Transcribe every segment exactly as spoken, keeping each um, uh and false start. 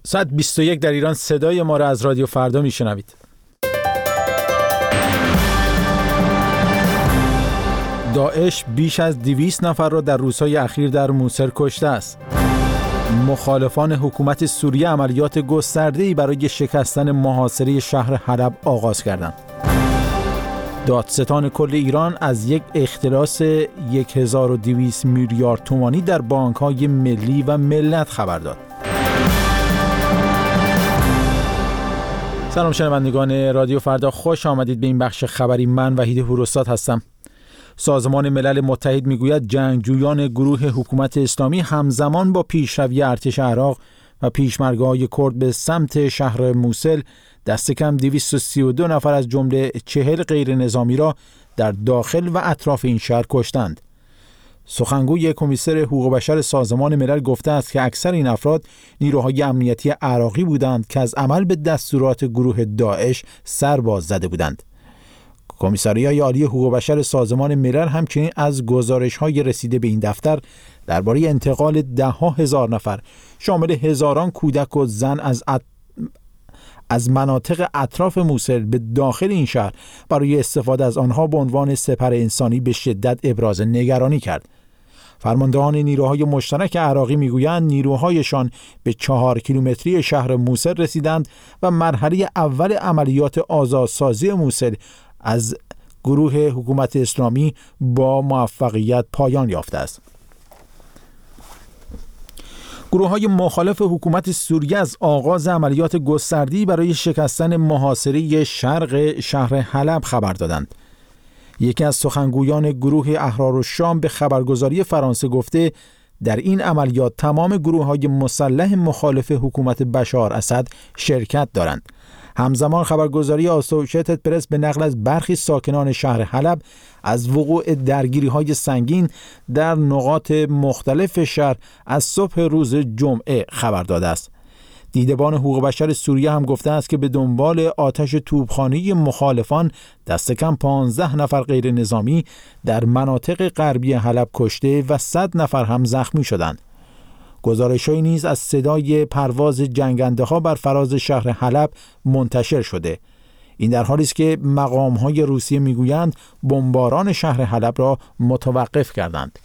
ساعت بیست و یک در ایران صدای ما را از رادیو فردا میشنوید. داعش بیش از دویست نفر را در روزهای اخیر در موصل کشته است. مخالفان حکومت سوریه عملیات گسترده‌ای برای شکستن محاصره شهر حلب آغاز کردند. دادستان کل ایران از یک اختلاس هزار و دویست میلیارد تومانی در بانک‌های ملی و ملت خبر داد. سلام شنوندگان رادیو فردا، خوش آمدید به این بخش خبری. من وحید هوروستاد هستم. سازمان ملل متحد میگوید جنگجویان گروه حکومت اسلامی همزمان با پیشروی ارتش عراق و پیشمرگه‌های کرد به سمت شهر موصل دست کم دویست و سی و دو نفر از جمله چهل غیر نظامی را در داخل و اطراف این شهر کشتند. سخنگوی کمیسر حقوق بشر سازمان ملل گفته است که اکثر این افراد نیروهای امنیتی عراقی بودند که از عمل به دستورات گروه داعش سر باز زده بودند. کمیسریای عالی حقوق بشر سازمان ملل همچنین از گزارش‌های رسیده به این دفتر درباره انتقال ده‌ها هزار نفر شامل هزاران کودک و زن از ات... از مناطق اطراف موصل به داخل این شهر برای استفاده از آنها به عنوان سپر انسانی به شدت ابراز نگرانی کرد. فرماندهان نیروهای مشترک عراقی میگویند نیروهایشان به چهار کیلومتری شهر موصل رسیدند و مرحله اول عملیات آزادسازی موصل از گروه حکومت اسلامی با موفقیت پایان یافته است. گروه‌های مخالف حکومت سوریه از آغاز عملیات گسترده‌ای برای شکستن محاصره شرق شهر حلب خبر دادند. یکی از سخنگویان گروه احرارالشام به خبرگزاری فرانسه گفته در این عملیات تمام گروه‌های مسلح مخالف حکومت بشار اسد شرکت دارند. همزمان خبرگزاری آسوشیتد پرس به نقل از برخی ساکنان شهر حلب از وقوع درگیری‌های سنگین در نقاط مختلف شهر از صبح روز جمعه خبر داده است. دیدبان حقوق بشر سوریه هم گفته است که به دنبال آتش توپخانه‌ای مخالفان دست کم پانزده نفر غیر نظامی در مناطق غربی حلب کشته و صد نفر هم زخمی شدند. گزارش‌هایی نیز از صدای پرواز جنگنده‌ها بر فراز شهر حلب منتشر شده. این در حالی است که مقام‌های روسیه می‌گویند بمباران شهر حلب را متوقف کردند.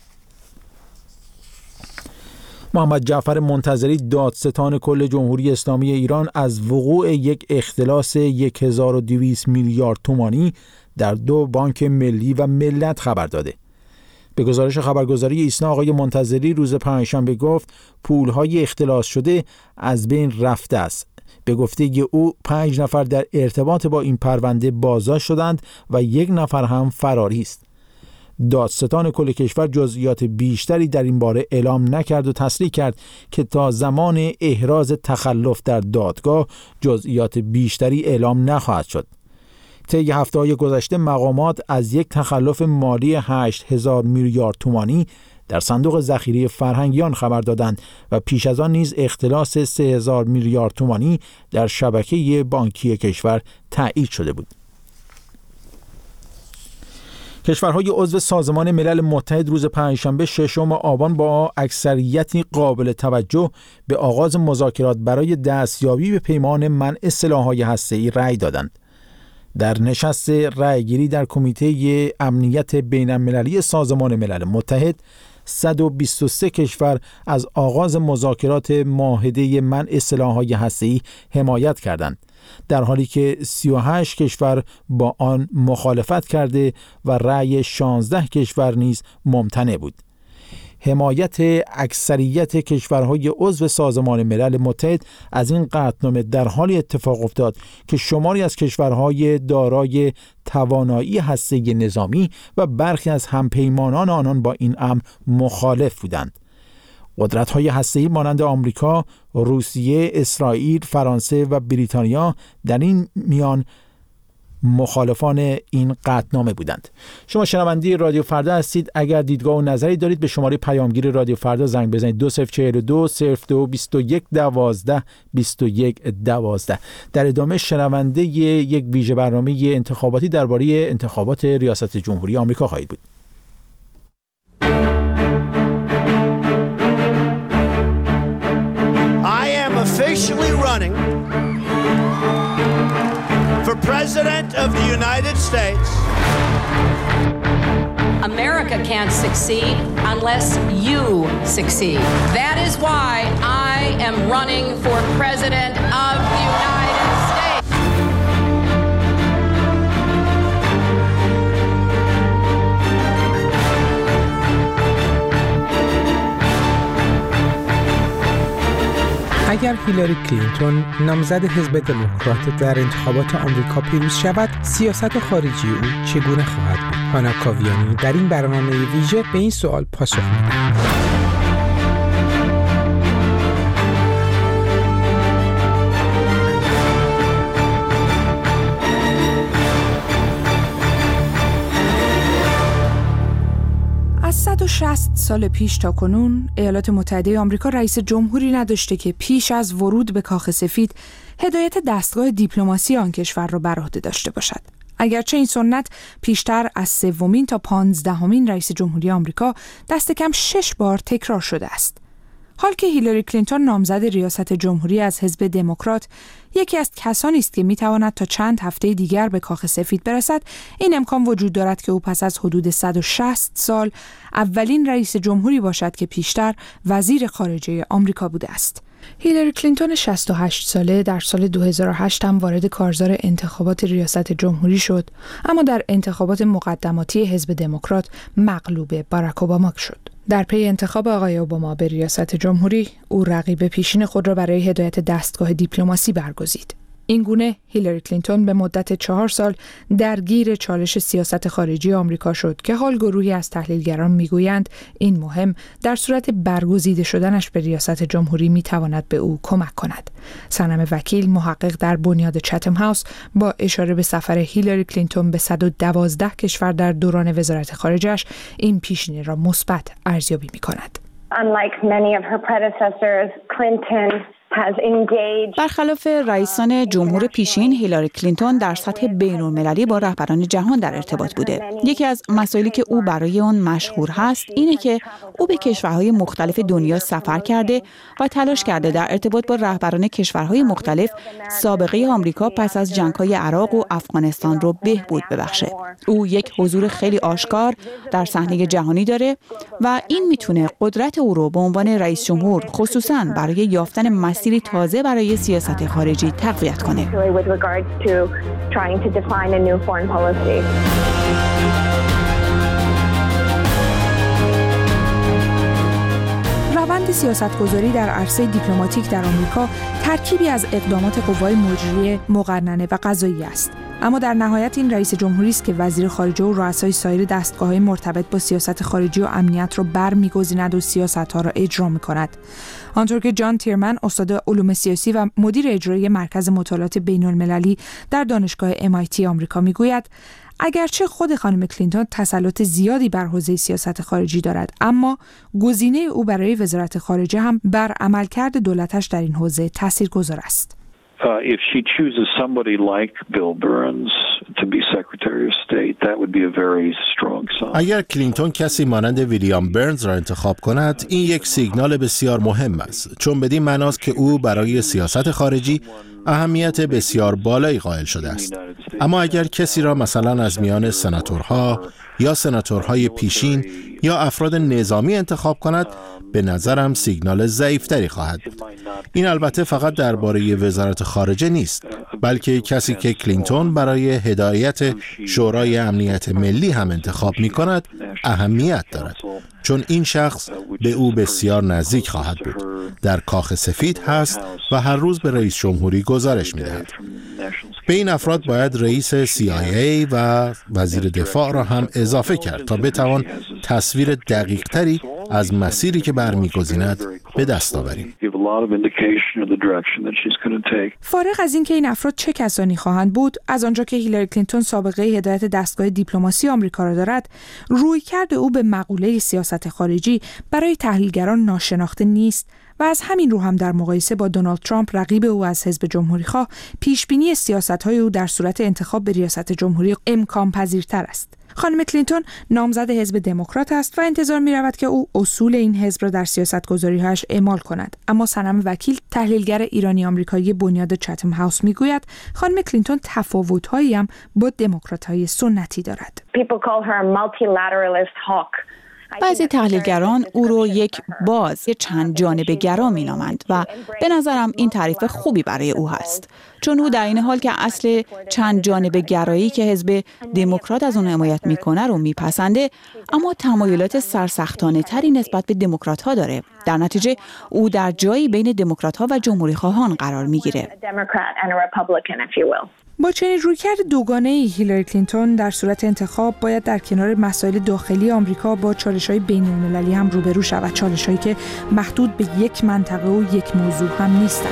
محمد جعفر منتظری دادستان کل جمهوری اسلامی ایران از وقوع یک اختلاس هزار و دویست میلیارد تومانی در دو بانک ملی و ملت خبر داده. به گزارش خبرگزاری ایسنا آقای منتظری روز پنجشنبه گفت پول‌های اختلاس شده از بین رفته است. به گفته او پنج نفر در ارتباط با این پرونده بازداشت شدند و یک نفر هم فراری است. دادستان کل کشور جزئیات بیشتری در این باره اعلام نکرد و تصریح کرد که تا زمان احراز تخلف در دادگاه جزئیات بیشتری اعلام نخواهد شد. طی هفته‌های گذشته مقامات از یک تخلف مالی هشت هزار میلیارد تومانی در صندوق ذخیره فرهنگیان خبر دادند و پیش از آن نیز اختلاس سه هزار میلیارد تومانی در شبکه بانکی کشور تایید شده بود. کشورهای عضو سازمان ملل متحد روز پنجشنبه ششم آبان با اکثریتی قابل توجه به آغاز مذاکرات برای دستیابی به پیمان منع سلاح‌های هسته‌ای رأی دادند. در نشست رأیگیری در کمیته امنیت بین المللی سازمان ملل متحد صد و بیست و سه کشور از آغاز مذاکرات معاهده منع سلاح‌های هسته‌ای حمایت کردند، در حالی که سی و هشت کشور با آن مخالفت کرده و رأی شانزده کشور نیز ممتنع بود. حمایت اکثریت کشورهای عضو سازمان ملل متحد از این قطعنامه در حالی اتفاق افتاد که شماری از کشورهای دارای توانایی هسته‌ای نظامی و برخی از همپیمانان آنان با این امر مخالف بودند. قدرت‌های هسته‌ای مانند آمریکا، روسیه، اسرائیل، فرانسه و بریتانیا در این میان مخالفان این قطعنامه بودند. شما شنونده رادیو فردا هستید. اگر دیدگاه و نظری دارید به شماره پیامگیر رادیو فردا زنگ بزنید دو صفر چهار دو صفر دو بیست و یک دوازده بیست و یک دوازده. در ادامه شنونده یک ویژه برنامه انتخاباتی درباره انتخابات ریاست جمهوری آمریکا خواهید بود. I am officially officially running for President of the United States. America can't succeed unless you succeed. That is why I am running for President of the United States. اگر هیلاری کلینتون نامزد حزب دموکرات در انتخابات آمریکا پیروز شود، سیاست خارجی او چگونه خواهد بود؟ هانا کاویانی در این برنامه ویژه به این سوال پاسخ می‌دهد. از صد و شصت سال پیش تا کنون ایالات متحده آمریکا رئیس جمهوری نداشته که پیش از ورود به کاخ سفید هدایت دستگاه دیپلماسی آن کشور را بر عهده داشته باشد. اگرچه این سنت پیشتر از سومین تا پانزدهمین رئیس جمهوری آمریکا دست کم شش بار تکرار شده است. حال که هیلاری کلینتون نامزد ریاست جمهوری از حزب دموکرات یکی از کسانی است که میتواند تا چند هفته دیگر به کاخ سفید برسد، این امکان وجود دارد که او پس از حدود صد و شصت سال اولین رئیس جمهوری باشد که پیشتر وزیر خارجه آمریکا بوده است. هیلاری کلینتون شصت و هشت ساله در سال دو هزار و هشت هم وارد کارزار انتخابات ریاست جمهوری شد، اما در انتخابات مقدماتی حزب دموکرات مغلوب باراک اوباما شد. در پی انتخاب آقای اوباما به ریاست جمهوری، او رقیب پیشین خود را برای هدایت دستگاه دیپلماسی برگزید. این گونه هیلاری کلینتون به مدت چهار سال درگیر چالش سیاست خارجی آمریکا شد که حال گروهی از تحلیلگران میگویند این مهم در صورت برگزیده شدنش به ریاست جمهوری میتواند به او کمک کند. صنم وکیل، محقق در بنیاد چتم هاوس، با اشاره به سفر هیلاری کلینتون به صد و دوازده کشور در دوران وزارت خارجه‌اش، این پیشینه را مثبت ارزیابی می‌کند. Unlike many of her predecessors, Clinton برخلاف رئیسان جمهور پیشین، هیلاری کلینتون در سطح بین‌المللی با رهبران جهان در ارتباط بوده. یکی از مسائلی که او برای اون مشهور هست اینه که او به کشورهای مختلف دنیا سفر کرده و تلاش کرده در ارتباط با رهبران کشورهای مختلف سابقه آمریکا پس از جنگ‌های عراق و افغانستان رو بهبود ببخشه. او یک حضور خیلی آشکار در صحنه جهانی داره و این میتونه قدرت او رو به عنوان رئیس جمهور خصوصاً برای یافتن مسیری تازه برای سیاست خارجی تقویت کنه. روند سیاستگذاری در عرصه دیپلماتیک در آمریکا ترکیبی از اقدامات قوای مجریه، مقننه و قضایی است. اما در نهایت این رئیس جمهوری است که وزیر خارجه و رؤسای سایر دستگاه‌های مرتبط با سیاست خارجی و امنیت را برمی‌گزیند و سیاست‌ها را اجرا می‌کند. آنطور که جان تیرمن، استاد علوم سیاسی و مدیر اجرایی مرکز مطالعات بین‌المللی در دانشگاه ام آی تی آمریکا می‌گوید اگرچه خود خانم کلینتون تسلط زیادی بر حوزه سیاست خارجی دارد، اما گزینه او برای وزارت خارجه هم بر عملکرد دولتش در این حوزه تاثیرگذار است. Uh, if she chooses somebody like Bill Burns to be Secretary of State, that would be a very strong sign. اگر کلینتون کسی مانند ویلیام برنز را انتخاب کند، این یک سیگنال بسیار مهم است، چون بدین معناست که او برای سیاست خارجی اهمیت بسیار بالایی قائل شده است. اما اگر کسی را مثلا از میان سناتورها یا سناتورهای پیشین یا افراد نظامی انتخاب کند، به نظرم سیگنال ضعیف‌تری خواهد بود. این البته فقط درباره وزارت خارجه نیست، بلکه کسی که کلینتون برای هدایت شورای امنیت ملی هم انتخاب می کند اهمیت دارد، چون این شخص به او بسیار نزدیک خواهد بود. در کاخ سفید هست و هر روز به رئیس جمهوری گزارش می دهد. به این افراد باید رئیس سی آی ای و وزیر دفاع را هم اضافه کرد تا بتوان تصویر دقیق تری از مسیری که برمیگزیند به دست آوریم. فارغ از اینکه این افراد چه کسانی خواهند بود، از آنجا که هیلاری کلینتون سابقه هدایت دستگاه دیپلماسی آمریکا را دارد، رویکرد او به مقوله سیاست خارجی برای تحلیلگران ناشناخته نیست و از همین رو هم در مقایسه با دونالد ترامپ رقیب او از حزب جمهوری‌خواه پیشبینی سیاست‌های او در صورت انتخاب به ریاست جمهوری امکان پذیرتر است. خانم کلینتون نامزد حزب دموکرات است و انتظار می‌رود که او اصول این حزب را در سیاست‌گذاری‌هایش اعمال کند. اما صنم وکیل، تحلیلگر ایرانی آمریکایی بنیاد چتم هاوس میگوید خانم کلینتون تفاوت‌هایی هم با دموکرات‌های سنتی دارد. بعضی تحلیلگران او رو یک باز چند جانبه گرا می‌نامند و به نظرم این تعریف خوبی برای او هست، چون او در این حال که اصل چند جانبه گرایی که حزب دموکرات از اون حمایت میکنه رو میپسنده، اما تمایلات سرسختانه تری نسبت به دموکرات ها داره. در نتیجه او در جایی بین دموکرات ها و جمهوری خواهان قرار میگیره. با چنین رویکرد دوگانه‌ای هیلاری کلینتون در صورت انتخاب باید در کنار مسائل داخلی آمریکا با چالش‌های بین‌المللی هم روبرو شود، چالش‌هایی که محدود به یک منطقه و یک موضوع هم نیستند.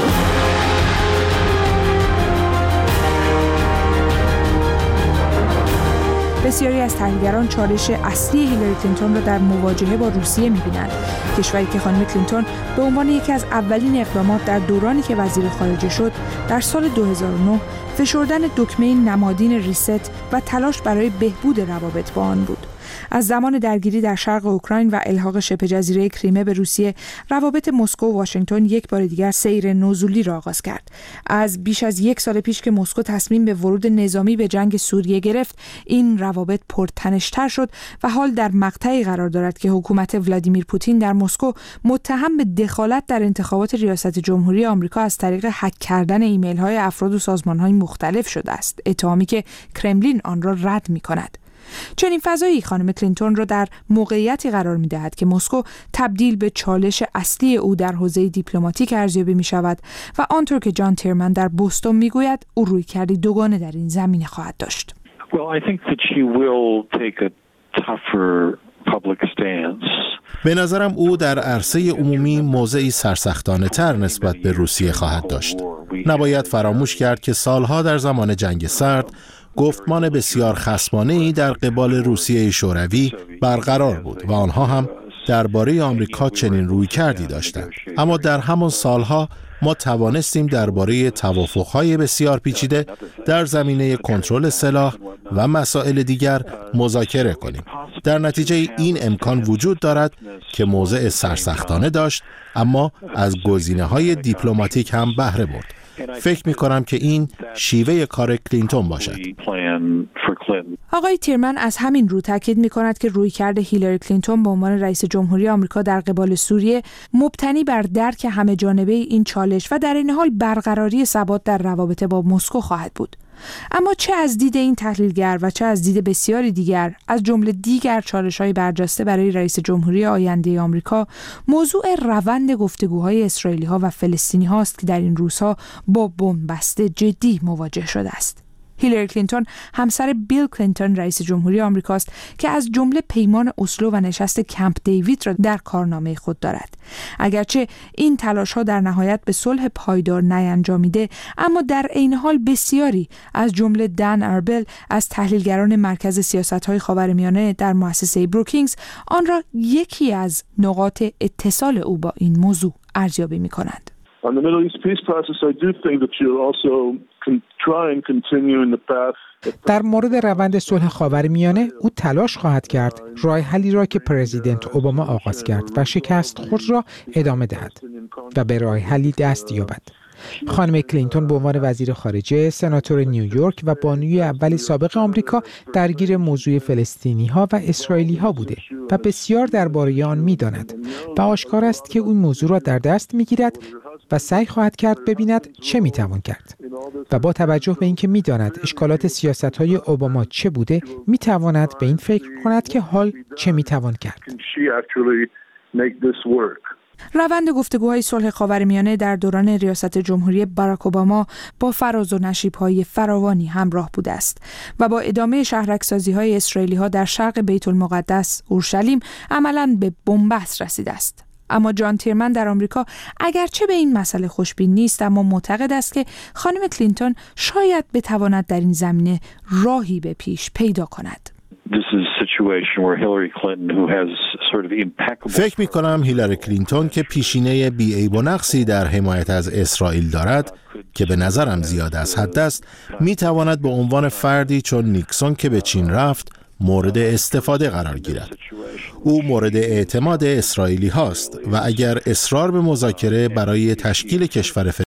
بسیاری از تحلیلگران چالش اصلی هیلاری کلینتون را در مواجهه با روسیه می‌بینند، کشوری که خانم کلینتون به عنوان یکی از اولین اقدامات در دورانی که وزیر خارجه شد در سال دو هزار و نه فشردن دکمه نمادین ریست و تلاش برای بهبود روابط با آن بود. از زمان درگیری در شرق اوکراین و الحاق شبه جزیره کریمه به روسیه، روابط مسکو و واشنگتن یک بار دیگر سیر نزولی را آغاز کرد. از بیش از یک سال پیش که مسکو تصمیم به ورود نظامی به جنگ سوریه گرفت، این روابط پرتنش‌تر شد و حال در مقطعی قرار دارد که حکومت ولادیمیر پوتین در مسکو متهم به دخالت در انتخابات ریاست جمهوری آمریکا از طریق هک کردن ایمیل‌های افراد و سازمان‌های مختلف شده است، اتهامی که کرملین آن را رد می‌کند. چنین فضایی خانم کلینتون را در موقعیتی قرار می‌دهد که مسکو تبدیل به چالش اصلی او در حوزه دیپلماتیک ارزیابی می‌شود و آنطور که جان تیرمن در بوستون می‌گوید او رویکردی دوگانه در این زمینه خواهد داشت. Well, I think that she will take a tougher public stance. به نظرم او در عرصه عمومی موضعی سرسختانه تر نسبت به روسیه خواهد داشت. نباید فراموش کرد که سالها در زمان جنگ سرد گفتمان بسیار خصمانه‌ای در قبال روسیه شوروی برقرار بود و آنها هم درباره آمریکا چنین رویکردی داشتند. اما در همان سالها ما توانستیم درباره توافق‌های بسیار پیچیده در زمینه کنترل سلاح و مسائل دیگر مذاکره کنیم. در نتیجه این امکان وجود دارد که موضع سرسختانه داشت، اما از گزینه‌های دیپلماتیک هم بهره برد. فکر می کنم که این شیوه کار کلینتون باشد. آقای تیرمن از همین رو تاکید می کند که رویکرد هیلاری کلینتون به عنوان رئیس جمهوری آمریکا در قبال سوریه مبتنی بر درک همه جانبه این چالش و در این حال برقراری ثبات در روابط با مسکو خواهد بود. اما چه از دید این تحلیلگر و چه از دید بسیاری دیگر، از جمله دیگر چالش‌های برجسته برای رئیس جمهوری آینده آمریکا، موضوع روند گفتگوهای اسرائیلی‌ها و فلسطینی‌ها است که در این روزها با بن‌بست جدی مواجه شده است. هیلاری کلینتون همسر بیل کلینتون رئیس جمهوری آمریکاست که از جمله پیمان اسلو و نشست کمپ دیوید را در کارنامه خود دارد. اگرچه این تلاش‌ها در نهایت به صلح پایدار نینجامیده، اما در عین حال بسیاری از جمله دن اربل از تحلیلگران مرکز سیاست‌های خاورمیانه در مؤسسه بروکینگز آن را یکی از نقاط اتصال او با این موضوع ارزیابی می‌کنند. On the Middle East peace process, I do think that you'll also can try and continue in the path. در مورد روند صلح خاورمیانه او تلاش خواهد کرد راه حلی را که پرزیدنت اوباما آغاز کرد و شکست خود را ادامه دهد و به راه حلی دست یابد. خانم کلینتون به عنوان وزیر خارجه، سناتور نیویورک و بانوی اول سابق آمریکا درگیر موضوع فلسطینی‌ها و اسرائیلی‌ها بوده و بسیار درباره آن می‌داند و آشکار است که این موضوع را در دست می‌گیرد و سعی خواهد کرد ببیند چه می‌توان کرد و با توجه به اینکه می‌داند اشکالات سیاست‌های اوباما چه بوده، می‌تواند به این فکر کند که حال چه می‌توان کرد. روند گفتگوهای صلح خاورمیانه در دوران ریاست جمهوری باراک اوباما با فراز و نشیب‌های فراوانی همراه بوده است و با ادامه شهرک‌سازی‌های اسرائیلی‌ها در شرق بیت المقدس اورشلیم عملاً به بنبست رسیده است. اما جان تیرمن در آمریکا اگرچه به این مسئله خوشبین نیست، اما معتقد است که خانم کلینتون شاید بتواند در این زمینه راهی به پیش پیدا کند. This is فکر می کنم هیلاری کلینتون که پیشینه بی‌عیب و نقصی در حمایت از اسرائیل دارد که به نظرم زیاد از حد است، می تواند به عنوان فردی چون نیکسون که به چین رفت مورد استفاده قرار گیرد. او مورد اعتماد اسرائیلی هاست و اگر اصرار به مذاکره برای تشکیل کشور